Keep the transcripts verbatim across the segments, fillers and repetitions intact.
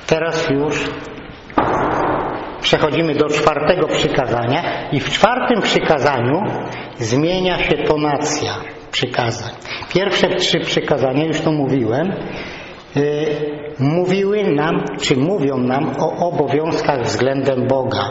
Teraz już przechodzimy do czwartego przykazania i w czwartym przykazaniu zmienia się tonacja przykazań. Pierwsze trzy przykazania, już to mówiłem, yy, mówiły nam, czy mówią nam o obowiązkach względem Boga.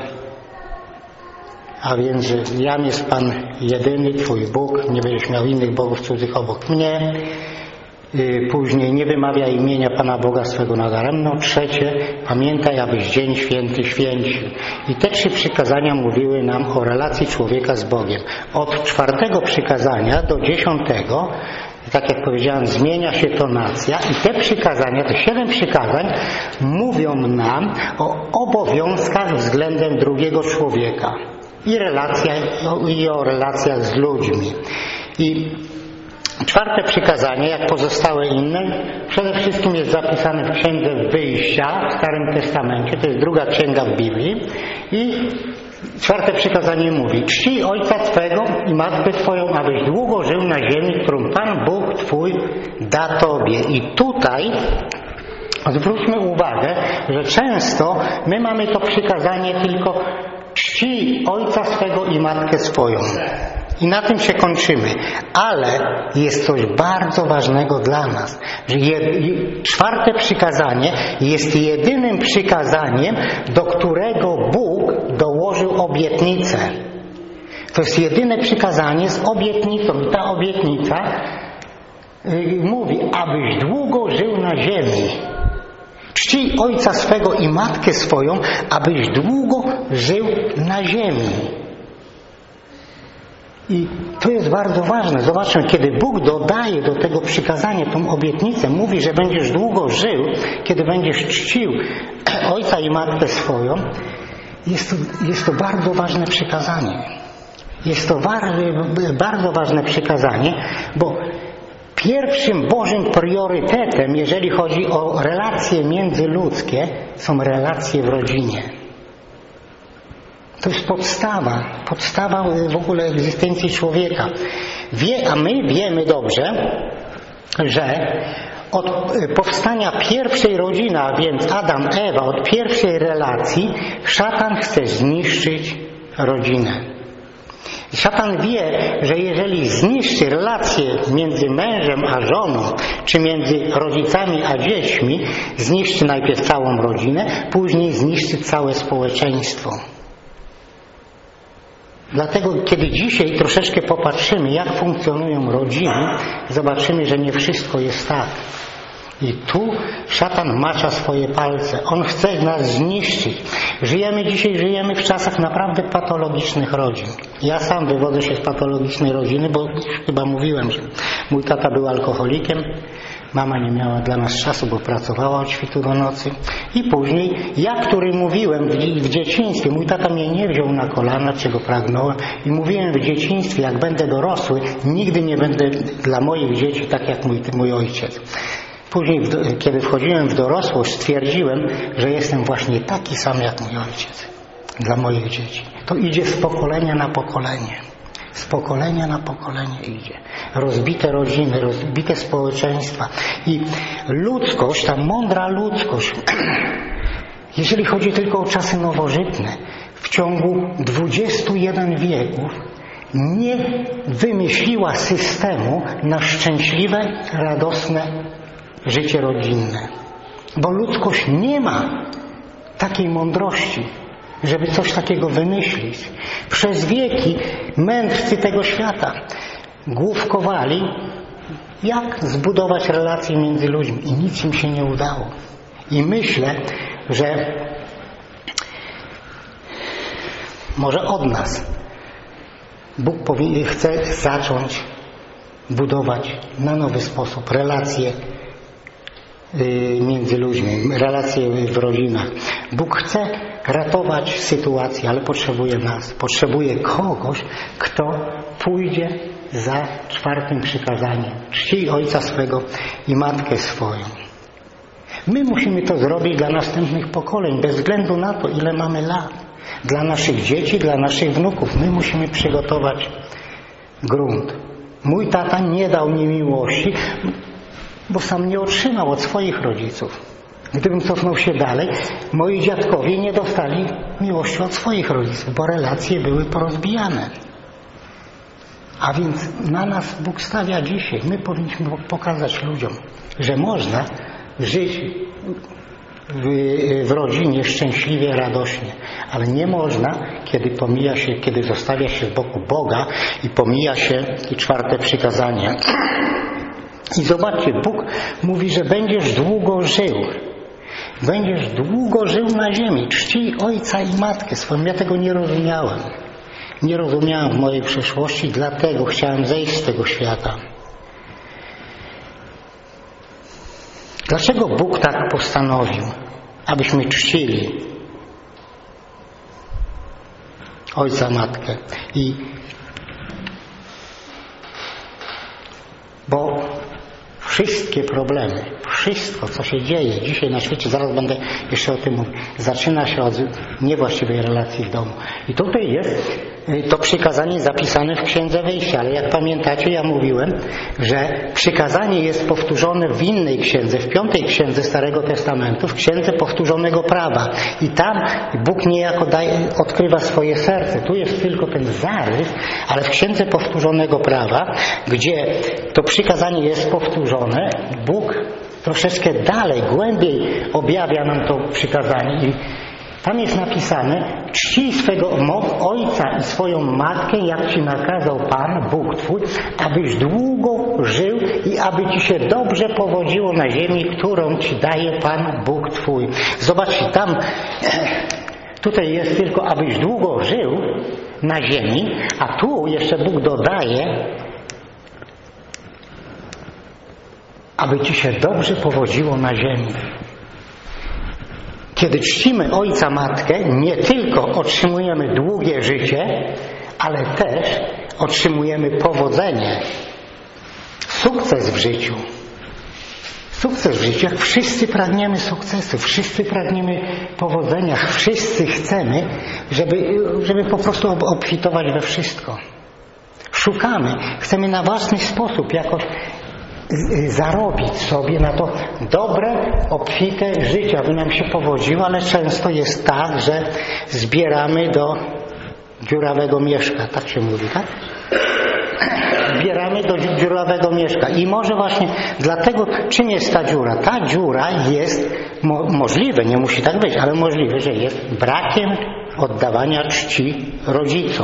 A więc, że jam jest Pan jedyny, Twój Bóg, nie będziesz miał innych bogów cudzych obok mnie. Później nie wymawia imienia Pana Boga swego nadaremno. Trzecie, pamiętaj, abyś dzień święty święcił. I te trzy przykazania mówiły nam o relacji człowieka z Bogiem. Od czwartego przykazania do dziesiątego, tak jak powiedziałem, zmienia się tonacja i te przykazania, te siedem przykazań mówią nam o obowiązkach względem drugiego człowieka i, relacja, i o relacjach z ludźmi. I czwarte przykazanie, jak pozostałe inne, przede wszystkim jest zapisane w Księdze Wyjścia w Starym Testamencie, to jest druga księga w Biblii i czwarte przykazanie mówi: czcij ojca twego i matkę twoją, abyś długo żył na ziemi, którą Pan Bóg twój da tobie. I tutaj zwróćmy uwagę, że często my mamy to przykazanie tylko czcij ojca swego i matkę swoją. I na tym się kończymy. Ale jest coś bardzo ważnego dla nas, że je, czwarte przykazanie jest jedynym przykazaniem, do którego Bóg dołożył obietnicę. To jest jedyne przykazanie z obietnicą. I ta obietnica yy, mówi, abyś długo żył na ziemi. Czcij ojca swego i matkę swoją, abyś długo żył na ziemi. I to jest bardzo ważne. Zobaczmy, kiedy Bóg dodaje do tego przykazania tą obietnicę, mówi, że będziesz długo żył, kiedy będziesz czcił ojca i matkę swoją, jest to, jest to bardzo ważne przykazanie. Jest to bardzo ważne przykazanie, bo pierwszym Bożym priorytetem, jeżeli chodzi o relacje międzyludzkie, są relacje w rodzinie. To jest podstawa, podstawa w ogóle egzystencji człowieka. Wie, a my wiemy dobrze, że od powstania pierwszej rodziny, a więc Adam, Ewa, od pierwszej relacji, szatan chce zniszczyć rodzinę. Szatan wie, że jeżeli zniszczy relacje między mężem a żoną, czy między rodzicami a dziećmi, zniszczy najpierw całą rodzinę, później zniszczy całe społeczeństwo. Dlatego, kiedy dzisiaj troszeczkę popatrzymy, jak funkcjonują rodziny, zobaczymy, że nie wszystko jest tak. I tu szatan macza swoje palce. On chce nas zniszczyć. Żyjemy dzisiaj, żyjemy w czasach naprawdę patologicznych rodzin. Ja sam wywodzę się z patologicznej rodziny, bo chyba mówiłem, że mój tata był alkoholikiem. Mama nie miała dla nas czasu, bo pracowała od świtu do nocy. I później, ja, który mówiłem w dzieciństwie, mój tata mnie nie wziął na kolana, czego pragnąłem. I mówiłem w dzieciństwie, jak będę dorosły, nigdy nie będę dla moich dzieci tak jak mój, mój ojciec. Później, kiedy wchodziłem w dorosłość, stwierdziłem, że jestem właśnie taki sam jak mój ojciec dla moich dzieci. To idzie z pokolenia na pokolenie. Z pokolenia na pokolenie idzie. Rozbite rodziny, rozbite społeczeństwa. I ludzkość, ta mądra ludzkość, jeżeli chodzi tylko o czasy nowożytne, w ciągu dwudziestu jeden wieków nie wymyśliła systemu na szczęśliwe, radosne życie rodzinne. Bo ludzkość nie ma takiej mądrości, żeby coś takiego wymyślić. Przez wieki mędrcy tego świata główkowali, jak zbudować relacje między ludźmi i nic im się nie udało. I myślę, że może od nas Bóg chce zacząć budować na nowy sposób relacje między ludźmi, relacje w rodzinach. Bóg chce ratować sytuację, ale potrzebuje nas. Potrzebuje kogoś, kto pójdzie za czwartym przykazaniem. Czcij ojca swego i matkę swoją. My musimy to zrobić dla następnych pokoleń, bez względu na to, ile mamy lat. Dla naszych dzieci, dla naszych wnuków. My musimy przygotować grunt. Mój tata nie dał mi miłości, bo sam nie otrzymał od swoich rodziców. Gdybym cofnął się dalej, moi dziadkowie nie dostali miłości od swoich rodziców, bo relacje były porozbijane. A więc na nas Bóg stawia dzisiaj. My powinniśmy pokazać ludziom, że można żyć w, w rodzinie szczęśliwie, radośnie, ale nie można, kiedy pomija się, kiedy zostawia się z boku Boga i pomija się i czwarte przykazanie. I zobaczcie, Bóg mówi, że będziesz długo żył. Będziesz długo żył na ziemi. Czcij ojca i matkę swoją. Ja tego nie rozumiałem. Nie rozumiałem w mojej przeszłości, dlatego chciałem zejść z tego świata. Dlaczego Bóg tak postanowił, abyśmy czcili ojca, matkę? I bo wszystkie problemy, wszystko, co się dzieje dzisiaj na świecie, zaraz będę jeszcze o tym mówił, zaczyna się od niewłaściwej relacji w domu. I tutaj jest to przykazanie zapisane w Księdze Wyjścia, ale jak pamiętacie, ja mówiłem, że przykazanie jest powtórzone w innej księdze, w piątej księdze Starego Testamentu, w Księdze Powtórzonego Prawa. I tam Bóg niejako daje, odkrywa swoje serce. Tu jest tylko ten zarys, ale w Księdze Powtórzonego Prawa, gdzie to przykazanie jest powtórzone, Bóg troszeczkę dalej, głębiej objawia nam to przykazanie. I tam jest napisane: czcij swego ojca i swoją matkę, jak ci nakazał Pan, Bóg twój, abyś długo żył i aby ci się dobrze powodziło na ziemi, którą ci daje Pan, Bóg twój. Zobaczcie, tam tutaj jest tylko abyś długo żył na ziemi, a tu jeszcze Bóg dodaje, aby ci się dobrze powodziło na ziemi. Kiedy czcimy ojca, matkę, nie tylko otrzymujemy długie życie, ale też otrzymujemy powodzenie, sukces w życiu. Sukces w życiu. Wszyscy pragniemy sukcesu, wszyscy pragniemy powodzenia, wszyscy chcemy, żeby, żeby po prostu obfitować we wszystko. Szukamy, chcemy na własny sposób jakoś zarobić sobie na to dobre, obfite życie, aby nam się powodziło, ale często jest tak, że zbieramy do dziurawego mieszka, tak się mówi, tak? Zbieramy do dziurawego mieszka i może właśnie dlatego, czym jest ta dziura? Ta dziura jest mo możliwe, nie musi tak być, ale możliwe, że jest brakiem oddawania czci rodzicom.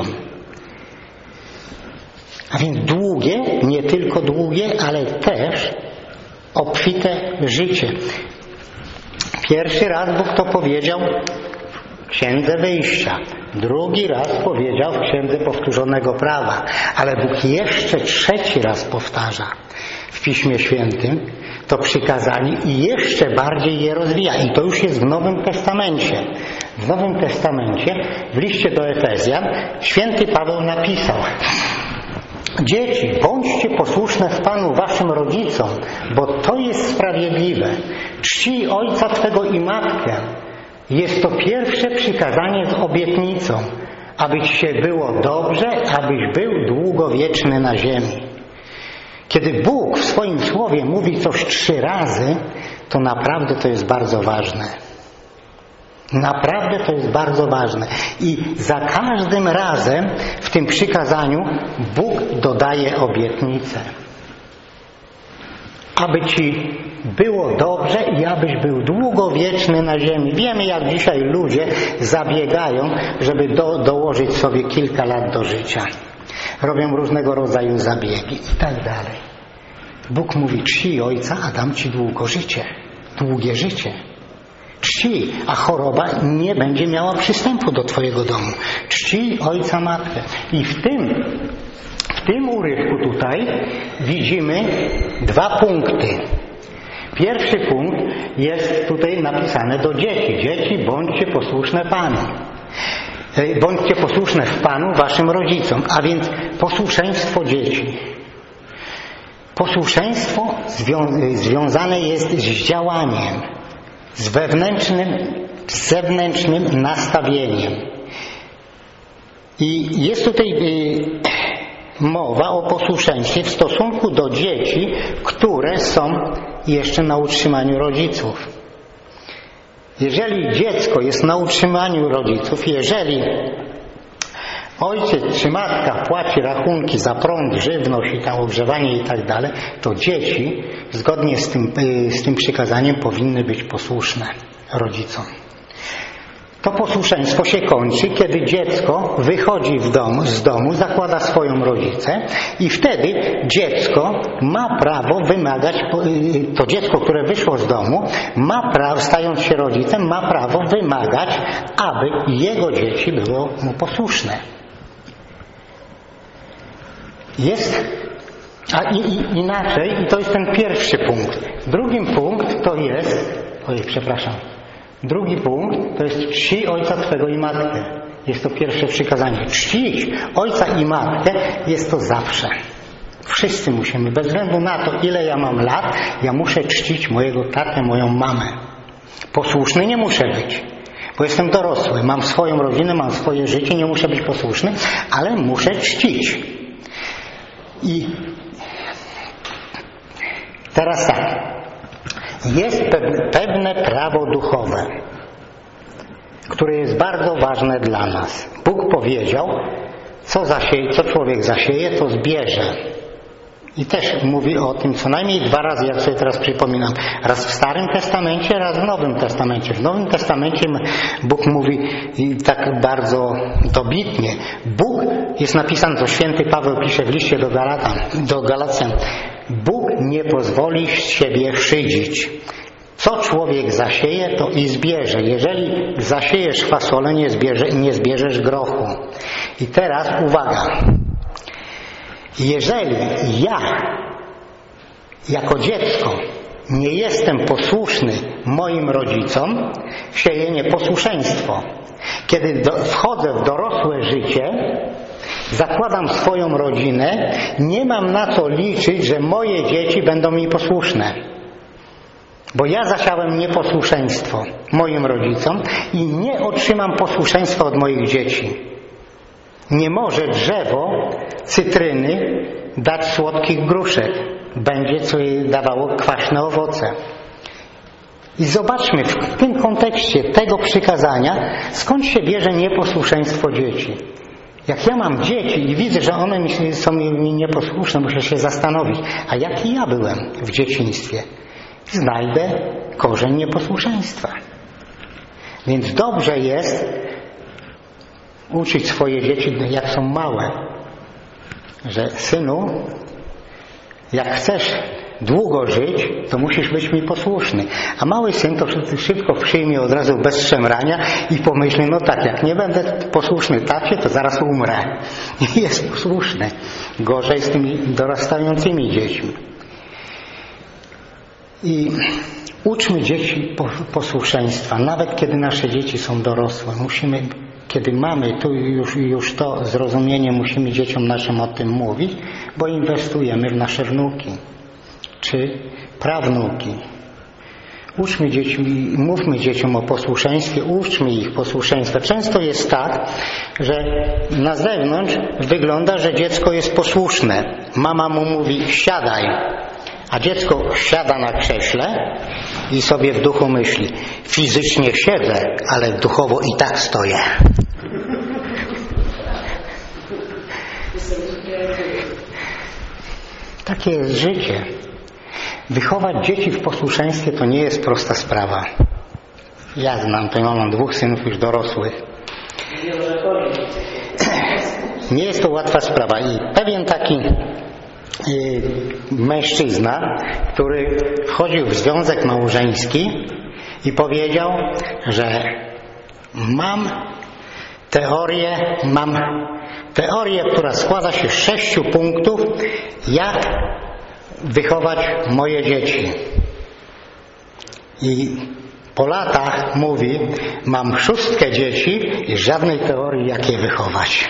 A więc długie, nie tylko długie, ale też obfite życie. Pierwszy raz Bóg to powiedział w Księdze Wyjścia. Drugi raz powiedział w Księdze Powtórzonego Prawa. Ale Bóg jeszcze trzeci raz powtarza w Piśmie Świętym to przykazanie i jeszcze bardziej je rozwija. I to już jest w Nowym Testamencie. W Nowym Testamencie, w liście do Efezjan, święty Paweł napisał: dzieci, bądźcie posłuszne w Panu waszym rodzicom, bo to jest sprawiedliwe. Czcij ojca twego i matkę. Jest to pierwsze przykazanie z obietnicą, aby ci się było dobrze, abyś był długowieczny na ziemi. Kiedy Bóg w swoim słowie mówi coś trzy razy, to naprawdę to jest bardzo ważne. Naprawdę to jest bardzo ważne. I za każdym razem w tym przykazaniu Bóg dodaje obietnicę. Aby ci było dobrze i abyś był długowieczny na ziemi. Wiemy, jak dzisiaj ludzie zabiegają, żeby do, dołożyć sobie kilka lat do życia. Robią różnego rodzaju zabiegi i tak dalej. Bóg mówi: czcij ojca, a dam ci długo życie. Długie życie. Czcij, a choroba nie będzie miała przystępu do twojego domu. Czcij ojca, matkę. I w tym, w tym urywku tutaj widzimy dwa punkty. Pierwszy punkt jest tutaj napisane do dzieci. Dzieci, bądźcie posłuszne Panu. Bądźcie posłuszne w Panu waszym rodzicom. A więc posłuszeństwo dzieci. Posłuszeństwo zwią- związane jest z działaniem, z wewnętrznym, z zewnętrznym nastawieniem. I jest tutaj mowa o posłuszeństwie w stosunku do dzieci, które są jeszcze na utrzymaniu rodziców. Jeżeli dziecko jest na utrzymaniu rodziców, jeżeli ojciec czy matka płaci rachunki za prąd, żywność i tam ogrzewanie i tak dalej, to dzieci zgodnie z tym, z tym przykazaniem powinny być posłuszne rodzicom. To posłuszeństwo się kończy, kiedy dziecko wychodzi w dom, z domu, zakłada swoją rodzicę i wtedy dziecko ma prawo wymagać, to dziecko, które wyszło z domu, ma prawo, stając się rodzicem, ma prawo wymagać, aby jego dzieci było mu posłuszne. Jest, a i, i, inaczej, i to jest ten pierwszy punkt. Drugim punkt to jest, ojej, przepraszam, drugi punkt to jest czci ojca twego i matkę. Jest to pierwsze przykazanie. Czcić ojca i matkę jest to zawsze. Wszyscy musimy, bez względu na to, ile ja mam lat, ja muszę czcić mojego tatę, moją mamę. Posłuszny nie muszę być, bo jestem dorosły, mam swoją rodzinę, mam swoje życie, nie muszę być posłuszny, ale muszę czcić. I teraz tak, jest pewne prawo duchowe, które jest bardzo ważne dla nas. Bóg powiedział, co, zasieje, co człowiek zasieje, to zbierze. I też mówi o tym co najmniej dwa razy, jak sobie teraz przypominam. Raz w Starym Testamencie, raz w Nowym Testamencie. W Nowym Testamencie Bóg mówi tak bardzo dobitnie. Bóg, jest napisane, co święty Paweł pisze w liście do Galatan, do Galacjan. Bóg nie pozwoli z siebie szydzić. Co człowiek zasieje, to i zbierze. Jeżeli zasiejesz fasolę, nie, zbierze, nie zbierzesz grochu. I teraz uwaga. Jeżeli ja, jako dziecko, nie jestem posłuszny moim rodzicom, sieję nieposłuszeństwo. Kiedy do, wchodzę w dorosłe życie, zakładam swoją rodzinę, nie mam na co liczyć, że moje dzieci będą mi posłuszne. Bo ja zasiałem nieposłuszeństwo moim rodzicom i nie otrzymam posłuszeństwa od moich dzieci. Nie może drzewo cytryny dać słodkich gruszek. Będzie co jej dawało kwaśne owoce. I zobaczmy w tym kontekście tego przykazania, skąd się bierze nieposłuszeństwo dzieci. Jak ja mam dzieci i widzę, że one mi są mi nieposłuszne, muszę się zastanowić, a jaki ja byłem w dzieciństwie? Znajdę korzeń nieposłuszeństwa. Więc dobrze jest uczyć swoje dzieci, jak są małe, że synu, jak chcesz długo żyć, to musisz być mi posłuszny. A mały syn to szybko przyjmie od razu bez szemrania i pomyśli, no tak, jak nie będę posłuszny tacie, to zaraz umrę. I jest posłuszny. Gorzej z tymi dorastającymi dziećmi. I uczmy dzieci posłuszeństwa, nawet kiedy nasze dzieci są dorosłe. Musimy, kiedy mamy tu już, już to zrozumienie, musimy dzieciom naszym o tym mówić, bo inwestujemy w nasze wnuki czy prawnuki. Uczmy dzieci, mówmy dzieciom o posłuszeństwie, uczmy ich posłuszeństwa. Często jest tak, że na zewnątrz wygląda, że dziecko jest posłuszne. Mama mu mówi siadaj, a dziecko siada na krześle i sobie w duchu myśli, fizycznie siedzę, ale duchowo i tak stoję. Takie jest życie. Wychować dzieci w posłuszeństwie to nie jest prosta sprawa. Ja znam, to ja mam dwóch synów już dorosłych. Nie jest to łatwa sprawa. I pewien taki mężczyzna, który wchodził w związek małżeński i powiedział, że mam teorię, mam teorię, która składa się z sześciu punktów, jak wychować moje dzieci. I po latach mówi, mam szóstkę dzieci i żadnej teorii, jak je wychować.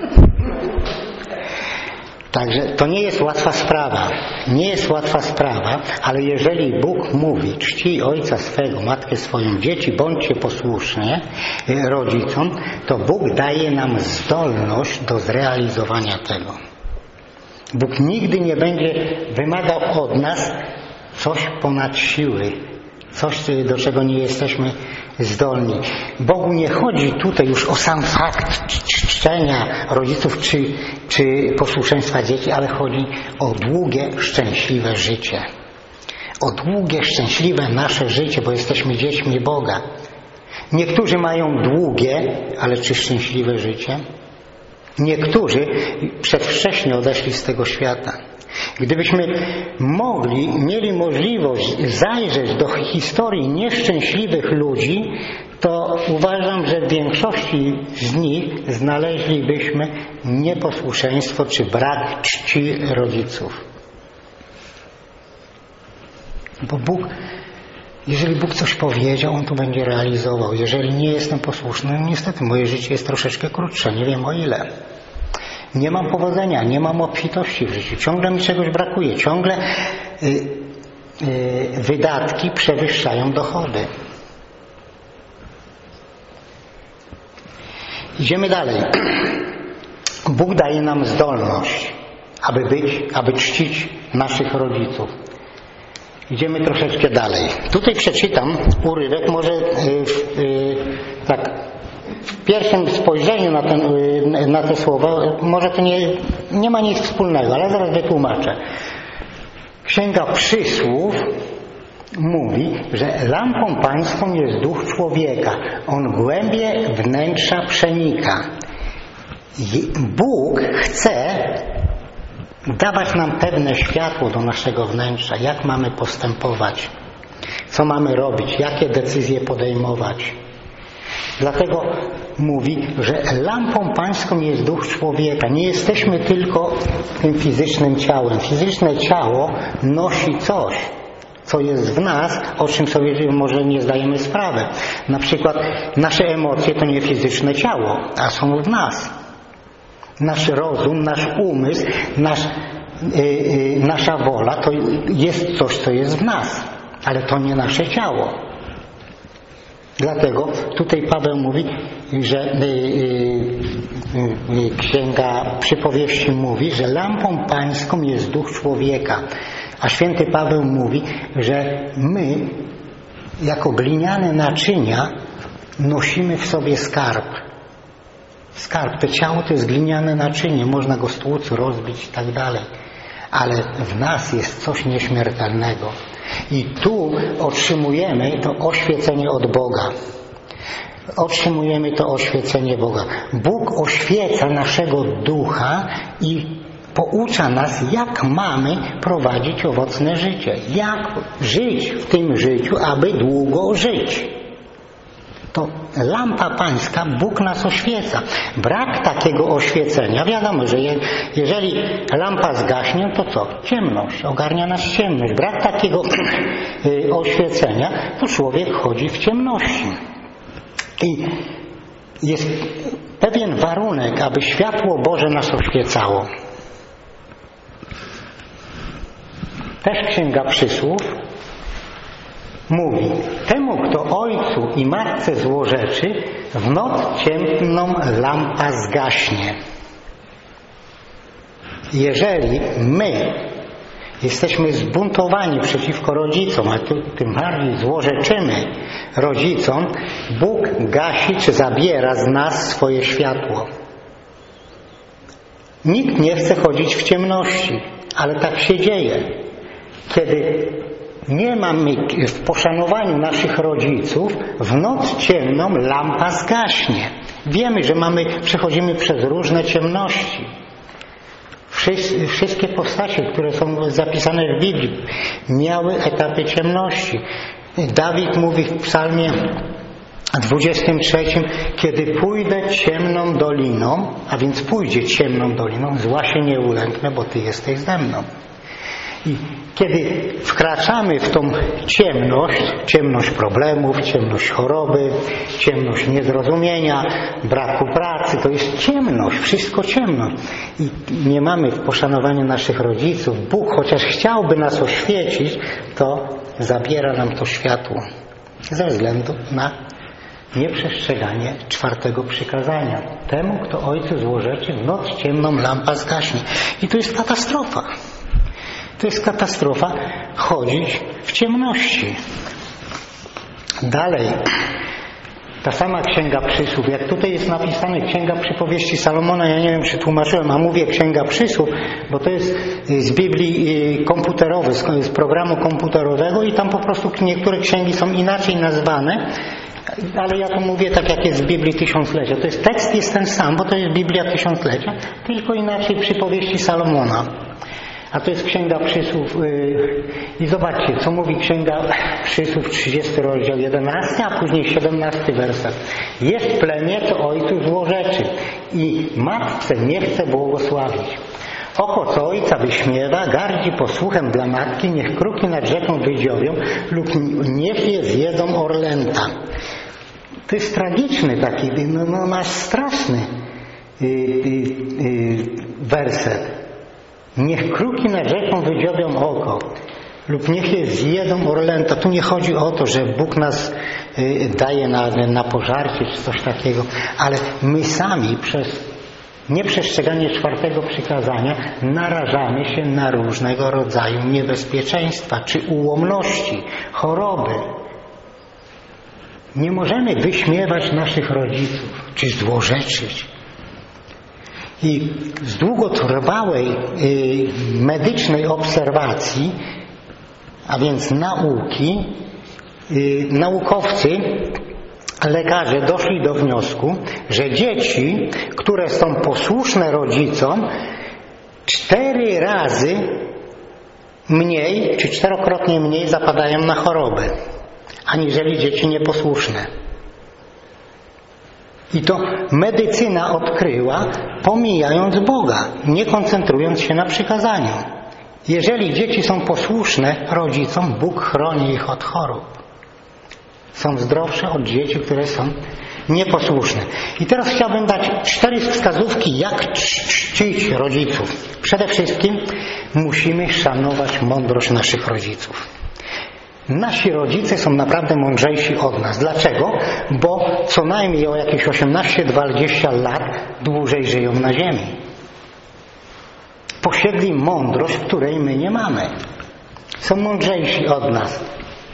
Także to nie jest łatwa sprawa. Nie jest łatwa sprawa, ale jeżeli Bóg mówi, czcij ojca swego, matkę swoją, dzieci, bądźcie posłuszne rodzicom, to Bóg daje nam zdolność do zrealizowania tego. Bóg nigdy nie będzie wymagał od nas coś ponad siły, coś, do czego nie jesteśmy zdolni. Bogu nie chodzi tutaj już o sam fakt czczenia rodziców czy, czy posłuszeństwa dzieci, ale chodzi o długie, szczęśliwe życie. O długie, szczęśliwe nasze życie, bo jesteśmy dziećmi Boga. Niektórzy mają długie, ale czy szczęśliwe życie? Niektórzy przedwcześnie odeszli z tego świata. Gdybyśmy mogli, mieli możliwość zajrzeć do historii nieszczęśliwych ludzi, to uważam, że w większości z nich znaleźlibyśmy nieposłuszeństwo czy brak czci rodziców. Bo Bóg, jeżeli Bóg coś powiedział, On to będzie realizował. Jeżeli nie jestem posłuszny, no niestety moje życie jest troszeczkę krótsze, nie wiem o ile. Nie mam powodzenia, nie mam obfitości w życiu, ciągle mi czegoś brakuje, ciągle y, y, wydatki przewyższają dochody. Idziemy dalej. Bóg daje nam zdolność, aby być, aby czcić naszych rodziców. Idziemy troszeczkę dalej. Tutaj przeczytam urywek, może y, y, tak w pierwszym spojrzeniu na, ten, y, na te słowa, może to nie, nie ma nic wspólnego, ale zaraz wytłumaczę. Księga Przysłów mówi, że lampą pańską jest duch człowieka. On głębie wnętrza przenika. Bóg chce dawać nam pewne światło do naszego wnętrza, jak mamy postępować, co mamy robić, jakie decyzje podejmować. Dlatego mówi, że lampą pańską jest duch człowieka. Nie jesteśmy tylko tym fizycznym ciałem. Fizyczne ciało nosi coś, co jest w nas, o czym sobie może nie zdajemy sprawy. Na przykład nasze emocje to nie fizyczne ciało, a są w nas. Nasz rozum, nasz umysł, nasz, yy, yy, nasza wola to jest coś, co jest w nas, ale to nie nasze ciało. Dlatego tutaj Paweł mówi, że yy, yy, Księga Przypowieści mówi, że lampą pańską jest duch człowieka. A święty Paweł mówi, że my jako gliniane naczynia nosimy w sobie skarb. Skarb, to ciało to jest gliniane naczynie, można go stłuc, rozbić i tak dalej. Ale w nas jest coś nieśmiertelnego. I tu otrzymujemy to oświecenie od Boga. Otrzymujemy to oświecenie Boga. Bóg oświeca naszego ducha i poucza nas, jak mamy prowadzić owocne życie. Jak żyć w tym życiu, aby długo żyć. To lampa pańska, Bóg nas oświeca. Brak takiego oświecenia, wiadomo, że je, jeżeli lampa zgaśnie, to co? Ciemność, ogarnia nas ciemność. Brak takiego y, oświecenia, to człowiek chodzi w ciemności. I jest pewien warunek, aby światło Boże nas oświecało. Też Księga Przysłów mówi, temu kto ojcu i matce złorzeczy, w noc ciemną lampa zgaśnie. Jeżeli my jesteśmy zbuntowani przeciwko rodzicom, a tym bardziej złorzeczymy rodzicom, Bóg gasi czy zabiera z nas swoje światło. Nikt nie chce chodzić w ciemności, ale tak się dzieje. Kiedy nie mamy w poszanowaniu naszych rodziców, w noc ciemną lampa zgaśnie. Wiemy, że mamy, przechodzimy przez różne ciemności. Wszystkie postacie, które są zapisane w Biblii, miały etapy ciemności. Dawid mówi w psalmie dwudziestym trzecim, kiedy pójdę ciemną doliną, a więc pójdzie ciemną doliną, zła się nie ulęknę, bo Ty jesteś ze mną. I kiedy wkraczamy w tą ciemność, ciemność problemów, ciemność choroby, ciemność niezrozumienia, braku pracy, to jest ciemność, wszystko ciemność. I nie mamy w poszanowaniu naszych rodziców. Bóg, chociaż chciałby nas oświecić, to zabiera nam to światło ze względu na nieprzestrzeganie czwartego przykazania. Temu, kto ojcu złorzeczy, w noc ciemną lampa zgaśnie. I to jest katastrofa. To jest katastrofa chodzić w ciemności. Dalej, ta sama Księga Przysłów, jak tutaj jest napisane Księga Przypowieści Salomona, ja nie wiem, czy tłumaczyłem, a mówię Księga Przysłów, bo to jest z Biblii komputerowej, z programu komputerowego i tam po prostu niektóre księgi są inaczej nazwane, ale ja to mówię tak, jak jest w Biblii Tysiąclecia. To jest, tekst jest ten sam, bo to jest Biblia Tysiąclecia, tylko inaczej Przypowieści Salomona. A to jest Księga Przysłów i zobaczcie, co mówi Księga Przysłów, trzydziesty rozdział, jedenasty, a później siedemnasty werset. Jest plemię, co ojcu złorzeczy i matce nie chce błogosławić. Oko, co ojca wyśmiewa, gardzi posłuchem dla matki, niech kruki nad rzeką wydziobią lub niech je zjedzą orlęta. To jest tragiczny taki, no, no nasz straszny yy, yy, werset. Niech kruki nad rzeką wydziobią oko lub niech je zjedzą orlęta. Tu nie chodzi o to, że Bóg nas y, daje na, na pożarcie czy coś takiego, ale my sami przez nieprzestrzeganie czwartego przykazania narażamy się na różnego rodzaju niebezpieczeństwa czy ułomności, choroby. Nie możemy wyśmiewać naszych rodziców czy złorzeczyć. I z długotrwałej y, medycznej obserwacji, a więc nauki, y, naukowcy, lekarze doszli do wniosku, że dzieci, które są posłuszne rodzicom, cztery razy mniej, czy czterokrotnie mniej zapadają na choroby, aniżeli dzieci nieposłuszne. I to medycyna odkryła, pomijając Boga, nie koncentrując się na przykazaniu. Jeżeli dzieci są posłuszne rodzicom, Bóg chroni ich od chorób. Są zdrowsze od dzieci, które są nieposłuszne. I teraz chciałbym dać cztery wskazówki, jak czcić rodziców. Przede wszystkim musimy szanować mądrość naszych rodziców. Nasi rodzice są naprawdę mądrzejsi od nas. Dlaczego? Bo co najmniej o jakieś osiemnaście dwadzieścia lat dłużej żyją na ziemi. Posiedli mądrość, której my nie mamy. Są mądrzejsi od nas.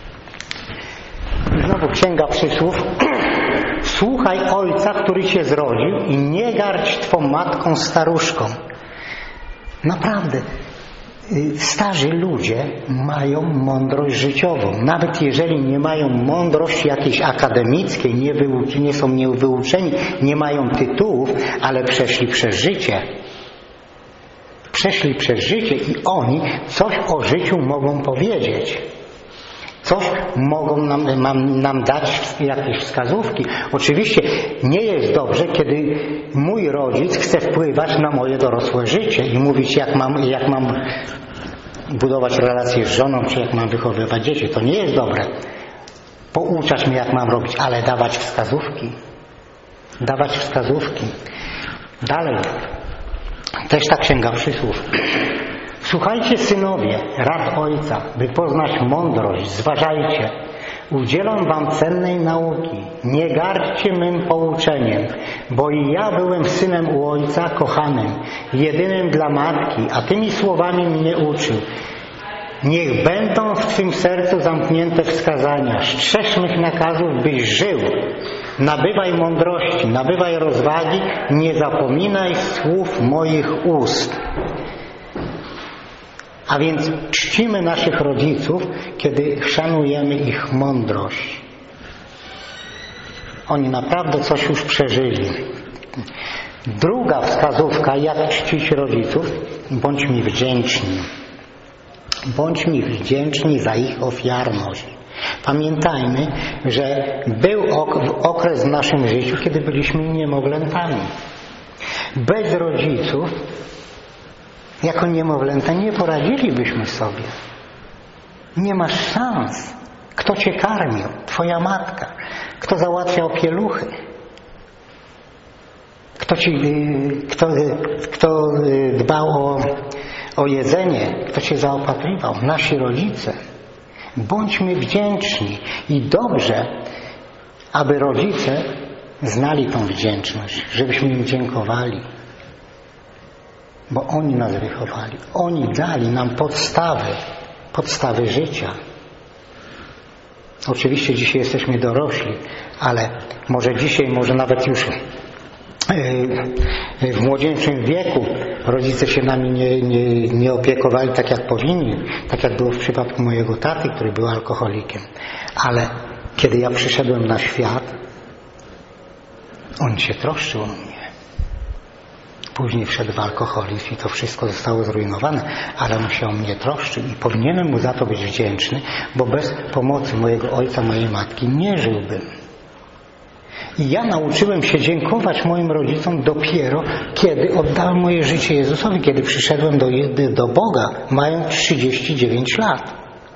I znowu Księga Przysłów. Słuchaj ojca, który cię zrodził i nie gardź twą matką staruszką. Naprawdę. Starzy ludzie mają mądrość życiową. Nawet jeżeli nie mają mądrości jakiejś akademickiej, nie, wyuczy, nie są niewyuczeni, nie mają tytułów, ale przeszli przez życie. Przeszli przez życie i oni coś o życiu mogą powiedzieć. Coś mogą nam, nam, nam dać jakieś wskazówki. Oczywiście nie jest dobrze, kiedy mój rodzic chce wpływać na moje dorosłe życie i mówić, jak mam, jak mam budować relacje z żoną, czy jak mam wychowywać dzieci. To nie jest dobre. Pouczać mnie, jak mam robić, ale dawać wskazówki. Dawać wskazówki. Dalej. Też ta Księga Przysłów. Słuchajcie, synowie, rad ojca, by poznać mądrość, zważajcie. Udzielam wam cennej nauki. Nie gardźcie mym pouczeniem, bo i ja byłem synem u ojca kochanym, jedynym dla matki, a tymi słowami mnie uczył. Niech będą w twym sercu zamknięte wskazania, strzeż mych nakazów, byś żył. Nabywaj mądrości, nabywaj rozwagi, nie zapominaj słów moich ust. A więc czcimy naszych rodziców, kiedy szanujemy ich mądrość. Oni naprawdę coś już przeżyli. Druga wskazówka, jak czcić rodziców, bądź mi wdzięczni. Bądź mi wdzięczni za ich ofiarność. Pamiętajmy, że był okres w naszym życiu, kiedy byliśmy niemowlętami. Bez rodziców jako niemowlęta nie poradzilibyśmy sobie. Nie masz szans. Kto cię karmił? Twoja matka. Kto załatwiał pieluchy? Kto, ci, kto, kto dbał o, o jedzenie? Kto cię zaopatrywał? Nasi rodzice. Bądźmy wdzięczni i dobrze, aby rodzice znali tą wdzięczność, żebyśmy im dziękowali. Bo oni nas wychowali. Oni dali nam podstawy, podstawy życia. Oczywiście dzisiaj jesteśmy dorośli, ale może dzisiaj, może nawet już w młodzieńczym wieku rodzice się nami nie, nie, nie opiekowali tak jak powinni, tak jak było w przypadku mojego taty, który był alkoholikiem. Ale kiedy ja przyszedłem na świat, on się troszczył o mnie. Później wszedł w alkoholizm i to wszystko zostało zrujnowane, ale on się o mnie troszczył i powinienem mu za to być wdzięczny, bo bez pomocy mojego ojca, mojej matki nie żyłbym. I ja nauczyłem się dziękować moim rodzicom dopiero, kiedy oddałem moje życie Jezusowi, kiedy przyszedłem do, do Boga, mając trzydzieści dziewięć lat.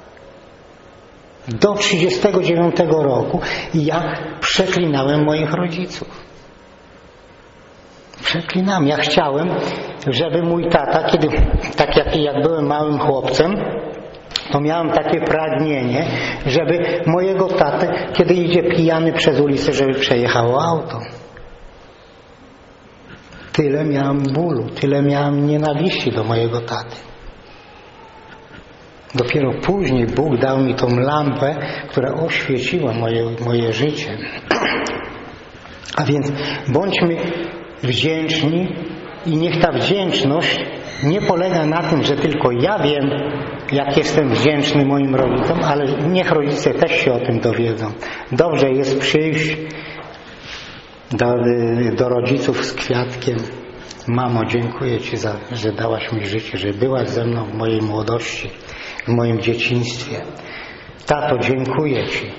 Do trzydziestego dziewiątego roku ja przeklinałem moich rodziców. Przeklinam. Ja chciałem, żeby mój tata, kiedy, tak jak, jak byłem małym chłopcem, to miałem takie pragnienie, żeby mojego tatę, kiedy idzie pijany przez ulicę, żeby przejechało auto. Tyle miałem bólu, tyle miałem nienawiści do mojego taty. Dopiero później Bóg dał mi tą lampę, która oświeciła moje, moje życie. A więc bądźmy wdzięczni i niech ta wdzięczność nie polega na tym, że tylko ja wiem, jak jestem wdzięczny moim rodzicom, ale niech rodzice też się o tym dowiedzą. Dobrze jest przyjść do, do rodziców z kwiatkiem. Mamo, dziękuję Ci, za, że dałaś mi życie, że byłaś ze mną w mojej młodości, w moim dzieciństwie. Tato, dziękuję Ci.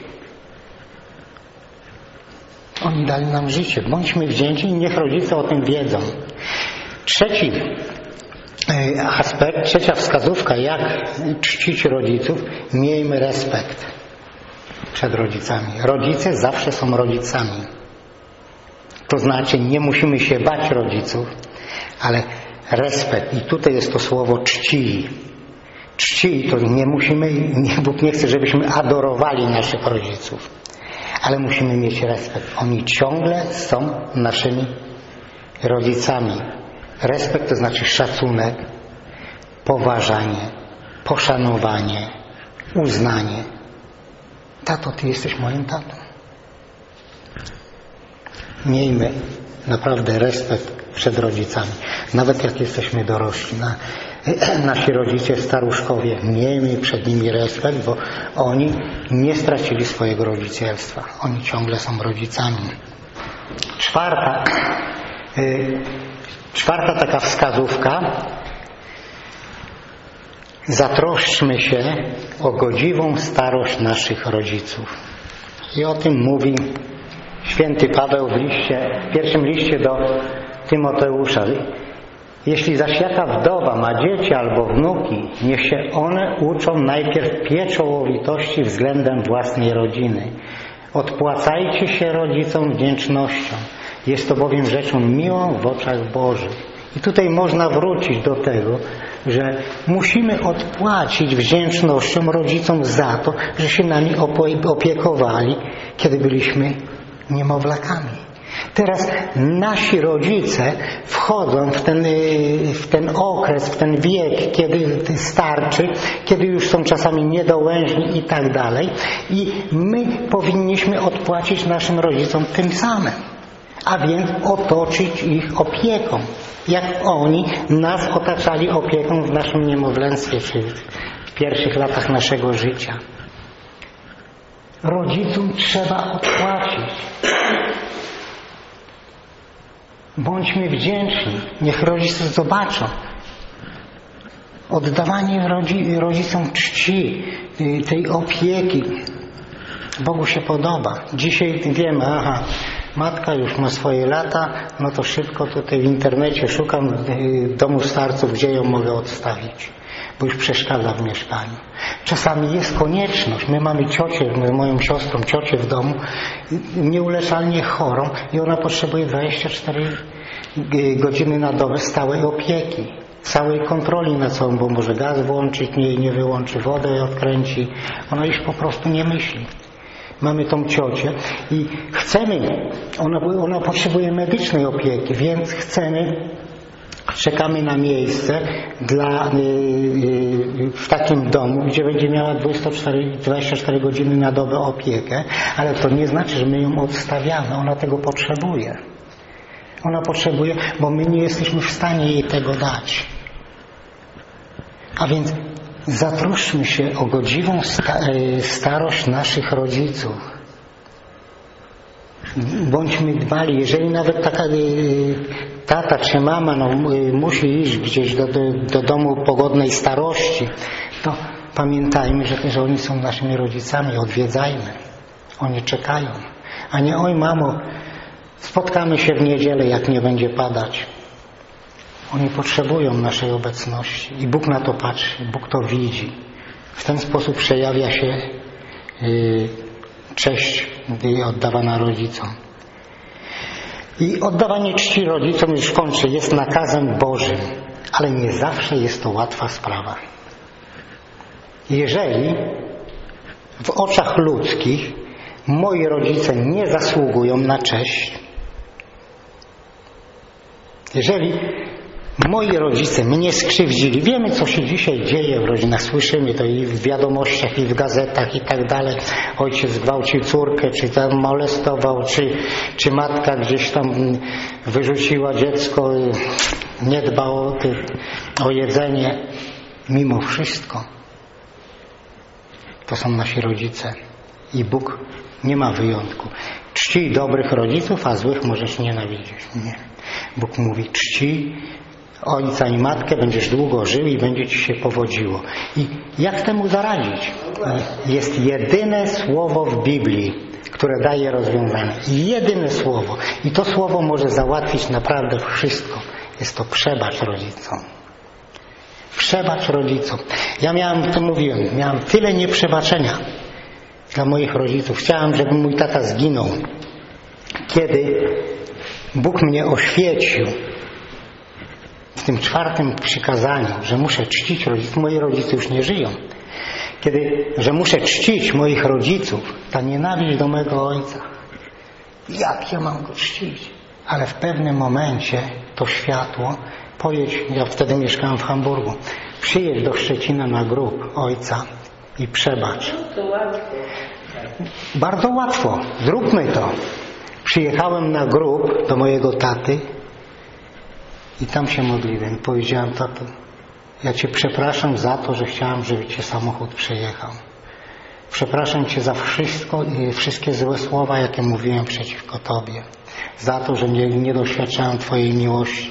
Oni dali nam życie. Bądźmy wdzięczni i niech rodzice o tym wiedzą. Trzeci aspekt, trzecia wskazówka, jak czcić rodziców, miejmy respekt przed rodzicami. Rodzice zawsze są rodzicami. To znaczy nie musimy się bać rodziców, ale respekt. I tutaj jest to słowo czci. Czci to nie musimy, nie, Bóg nie chce, żebyśmy adorowali naszych rodziców, ale musimy mieć respekt. Oni ciągle są naszymi rodzicami. Respekt to znaczy szacunek, poważanie, poszanowanie, uznanie. Tato, Ty jesteś moim tatą. Miejmy naprawdę respekt przed rodzicami. Nawet jak jesteśmy dorośli. Na, nasi rodzice, staruszkowie, miejmy przed nimi respekt, bo oni nie stracili swojego rodzicielstwa. Oni ciągle są rodzicami. Czwarta, y, czwarta taka wskazówka. Zatroszczmy się o godziwą starość naszych rodziców. I o tym mówi święty Paweł w, liście, w pierwszym liście do Tymoteusza. Jeśli zaś jaka wdowa ma dzieci albo wnuki, niech się one uczą najpierw pieczołowitości względem własnej rodziny. Odpłacajcie się rodzicom wdzięcznością. Jest to bowiem rzeczą miłą w oczach Bożych. I tutaj można wrócić do tego, że musimy odpłacić wdzięcznością rodzicom za to, że się nami opiekowali, kiedy byliśmy niemowlakami. Teraz nasi rodzice wchodzą w ten, w ten okres, w ten wiek, kiedy starczy, kiedy już są czasami niedołężni i tak dalej. I my powinniśmy odpłacić naszym rodzicom tym samym. A więc otoczyć ich opieką. Jak oni nas otaczali opieką w naszym niemowlęctwie, czy w pierwszych latach naszego życia. Rodzicom trzeba odpłacić. Bądźmy wdzięczni. Niech rodzice zobaczą. Oddawanie rodzicom czci, tej opieki Bogu się podoba. Dzisiaj wiemy, aha, matka już ma swoje lata, no to szybko tutaj w internecie szukam domu starców, gdzie ją mogę odstawić, bo już przeszkadza w mieszkaniu. Czasami jest konieczność. My mamy ciocię, my moją siostrą ciocię w domu, nieuleczalnie chorą i ona potrzebuje dwadzieścia cztery godziny na dobę stałej opieki, całej kontroli nad sobą, bo może gaz włączyć, nie, nie wyłączy, wodę odkręci. Ona już po prostu nie myśli. Mamy tą ciocię i chcemy, ona, ona potrzebuje medycznej opieki, więc chcemy, czekamy na miejsce dla, w takim domu, gdzie będzie miała dwadzieścia cztery godziny na dobę opiekę, ale to nie znaczy, że my ją odstawiamy. Ona tego potrzebuje. Ona potrzebuje, bo my nie jesteśmy w stanie jej tego dać. A więc zatroszczmy się o godziwą starość naszych rodziców. Bądźmy dbali, jeżeli nawet taka tata czy mama no, musi iść gdzieś do, do, do domu pogodnej starości, to pamiętajmy, że też oni są naszymi rodzicami, odwiedzajmy. Oni czekają. A nie, oj mamo, spotkamy się w niedzielę, jak nie będzie padać. Oni potrzebują naszej obecności i Bóg na to patrzy, Bóg to widzi. W ten sposób przejawia się yy, cześć oddawana rodzicom. I oddawanie czci rodzicom, już kończę, jest nakazem Bożym, ale nie zawsze jest to łatwa sprawa. Jeżeli w oczach ludzkich moi rodzice nie zasługują na cześć, jeżeli moi rodzice mnie skrzywdzili, wiemy co się dzisiaj dzieje w rodzinach, słyszymy to i w wiadomościach, i w gazetach i tak dalej, ojciec zgwałcił córkę, czy tam molestował, czy, czy matka gdzieś tam wyrzuciła dziecko, nie dba o, o jedzenie. Mimo wszystko to są nasi rodzice i Bóg nie ma wyjątku. Czcij dobrych rodziców, a złych możesz nienawidzieć. Nie. Bóg mówi, czcij ojca i matkę, będziesz długo żył i będzie ci się powodziło. I jak temu zaradzić? Jest jedyne słowo w Biblii, które daje rozwiązanie. Jedyne słowo. I to słowo może załatwić naprawdę wszystko. Jest to przebacz rodzicom. Przebacz rodzicom. Ja miałem, to mówiłem, miałem tyle nieprzebaczenia dla moich rodziców. Chciałem, żeby mój tata zginął. Kiedy Bóg mnie oświecił w tym czwartym przykazaniu, że muszę czcić rodziców, moi rodzice już nie żyją. Kiedy, że muszę czcić moich rodziców, ta nienawiść do mego ojca. Jak ja mam go czcić? Ale w pewnym momencie to światło, pojedź, ja wtedy mieszkałem w Hamburgu, przyjedź do Szczecina na grób ojca i przebacz. To łatwo. Bardzo łatwo. Zróbmy to. Przyjechałem na grób do mojego taty i tam się modliłem. Powiedziałem, tato, ja Cię przepraszam za to, że chciałem, żeby Cię samochód przejechał. Przepraszam Cię za wszystko i wszystkie złe słowa, jakie mówiłem przeciwko Tobie. Za to, że nie, nie doświadczałem Twojej miłości.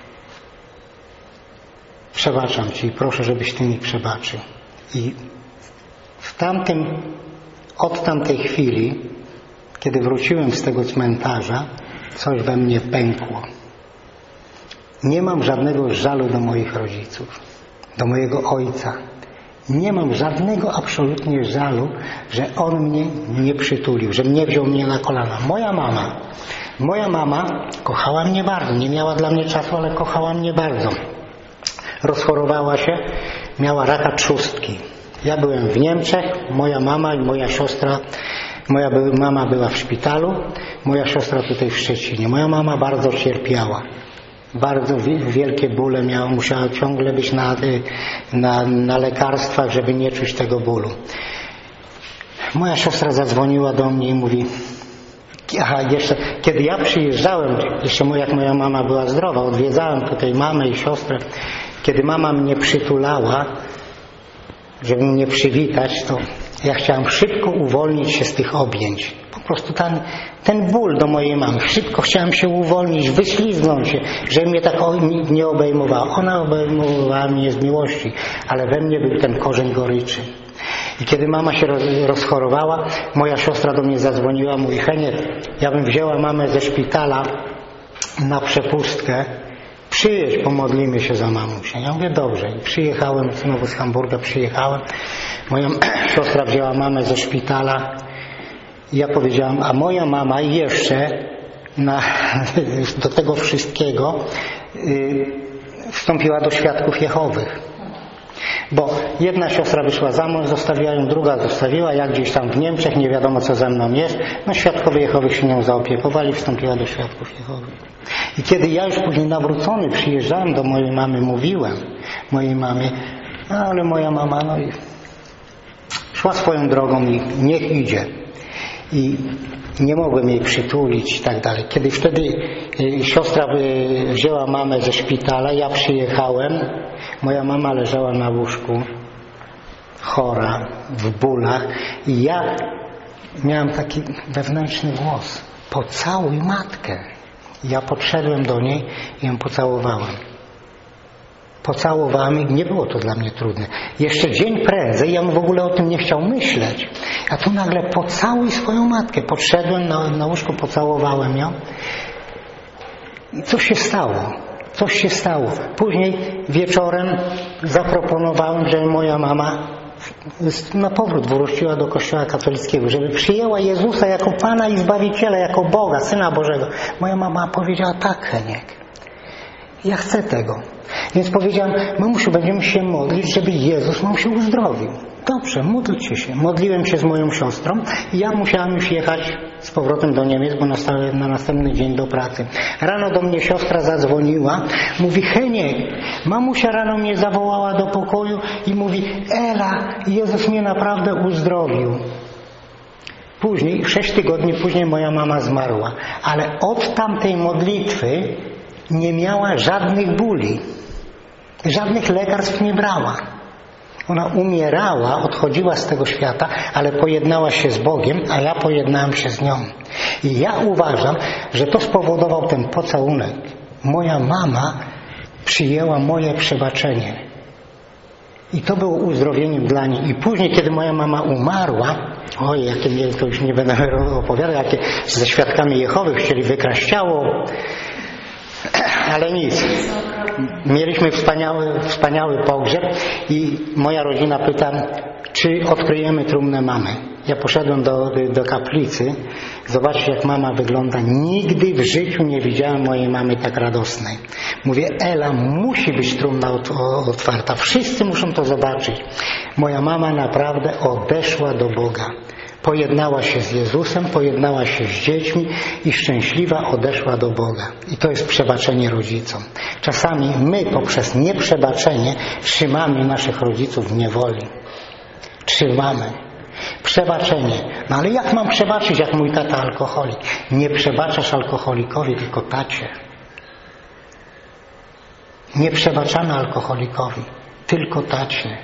Przebaczam Ci i proszę, żebyś Ty mi przebaczył. I w tamtym, od tamtej chwili, kiedy wróciłem z tego cmentarza, coś we mnie pękło. Nie mam żadnego żalu do moich rodziców, do mojego ojca. Nie mam żadnego absolutnie żalu, że on mnie nie przytulił, że nie wziął mnie na kolana. Moja mama, moja mama kochała mnie bardzo, nie miała dla mnie czasu, ale kochała mnie bardzo. Rozchorowała się, miała raka trzustki. Ja byłem w Niemczech, moja mama i moja siostra, moja mama była w szpitalu, moja siostra tutaj w Szczecinie. Moja mama bardzo cierpiała. Bardzo wielkie bóle miała, musiała ciągle być na, na, na lekarstwach, żeby nie czuć tego bólu. Moja siostra zadzwoniła do mnie i mówi, aha, jeszcze, kiedy ja przyjeżdżałem, jeszcze jak moja mama była zdrowa, odwiedzałem tutaj mamę i siostrę, kiedy mama mnie przytulała, żeby mnie przywitać, to ja chciałem szybko uwolnić się z tych objęć. Po prostu ten, ten ból do mojej mamy. Szybko chciałem się uwolnić, wyślizgnąć się, żeby mnie tak nie obejmowała. Ona obejmowała mnie z miłości, ale we mnie był ten korzeń goryczy. I kiedy mama się roz, rozchorowała, moja siostra do mnie zadzwoniła, mówi, Heniek, ja bym wzięła mamę ze szpitala na przepustkę, przyjedź, pomodlimy się za mamusię. Ja mówię, dobrze. I przyjechałem, znowu z Hamburga przyjechałem. Moja siostra wzięła mamę ze szpitala i ja powiedziałem, a moja mama jeszcze na, do tego wszystkiego y, wstąpiła do Świadków Jehowych. Bo jedna siostra wyszła za mąż, zostawiła ją, druga zostawiła, ja gdzieś tam w Niemczech, nie wiadomo co ze mną jest. No Świadkowie Jehowych się nią zaopiekowali, wstąpiła do Świadków Jehowych. I kiedy ja już później nawrócony przyjeżdżałem do mojej mamy, mówiłem mojej mamie, no ale moja mama no i szła swoją drogą i niech idzie. I nie mogłem jej przytulić i tak dalej. Kiedy wtedy siostra wzięła mamę ze szpitala, ja przyjechałem, moja mama leżała na łóżku, chora, w bólach i ja miałem taki wewnętrzny głos: pocałuj matkę. Ja podszedłem do niej i ją pocałowałem. Pocałowałem i nie było to dla mnie trudne. Jeszcze dzień prędzej ja bym w ogóle o tym nie chciał myśleć. A tu nagle pocałuj swoją matkę. Podszedłem na, na łóżko, pocałowałem ją. I coś się stało. Coś się stało. Później wieczorem zaproponowałem, że moja mama na powrót wróciła do Kościoła katolickiego, żeby przyjęła Jezusa jako Pana i Zbawiciela, jako Boga, Syna Bożego. Moja mama powiedziała: tak, Heniek, ja chcę tego. Więc powiedziałem: mamusiu, będziemy się modlić, żeby Jezus nam się uzdrowił. Dobrze, módlcie się. Modliłem się z moją siostrą i ja musiałem już jechać z powrotem do Niemiec, bo nastałem na następny dzień do pracy. Rano do mnie siostra zadzwoniła, mówi: Heniek, mamusia rano mnie zawołała do pokoju i mówi: Ela, Jezus mnie naprawdę uzdrowił. Później, sześć tygodni później moja mama zmarła, ale od tamtej modlitwy nie miała żadnych bóli. Żadnych lekarstw nie brała. Ona umierała, odchodziła z tego świata, ale pojednała się z Bogiem, a ja pojednałem się z nią. I ja uważam, że to spowodował ten pocałunek. Moja mama przyjęła moje przebaczenie. I to było uzdrowieniem dla niej. I później, kiedy moja mama umarła, oj, jakie mieli, to już nie będę opowiadał, jakie ze świadkami Jehowy chcieli wykraść ciało, ale nic. Mieliśmy wspaniały, wspaniały pogrzeb i moja rodzina pyta, czy odkryjemy trumnę mamy. Ja poszedłem do, do kaplicy, zobaczcie, jak mama wygląda. Nigdy w życiu nie widziałem mojej mamy tak radosnej. Mówię: Ela, musi być trumna otwarta. Wszyscy muszą to zobaczyć. Moja mama naprawdę odeszła do Boga. Pojednała się z Jezusem, pojednała się z dziećmi i szczęśliwa odeszła do Boga. I to jest przebaczenie rodzicom. Czasami my poprzez nieprzebaczenie trzymamy naszych rodziców w niewoli. Trzymamy. Przebaczenie. No ale jak mam przebaczyć, jak mój tata alkoholik? Nie przebaczasz alkoholikowi, tylko tacie. Nie przebaczamy alkoholikowi, tylko tacie.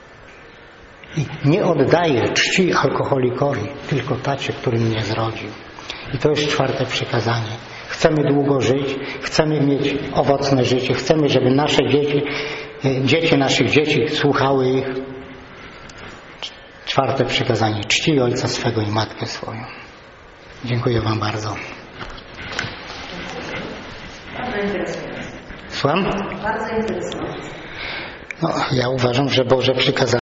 I nie oddaję czci alkoholikowi, tylko tacie, który mnie zrodził. I to jest czwarte przykazanie. Chcemy długo żyć, chcemy mieć owocne życie, chcemy, żeby nasze dzieci, dzieci naszych dzieci słuchały ich. Czwarte przykazanie. Czcij ojca swego i matkę swoją. Dziękuję wam bardzo. Bardzo interesujące. Słucham? Bardzo interesujące. No, ja uważam, że Boże przykazanie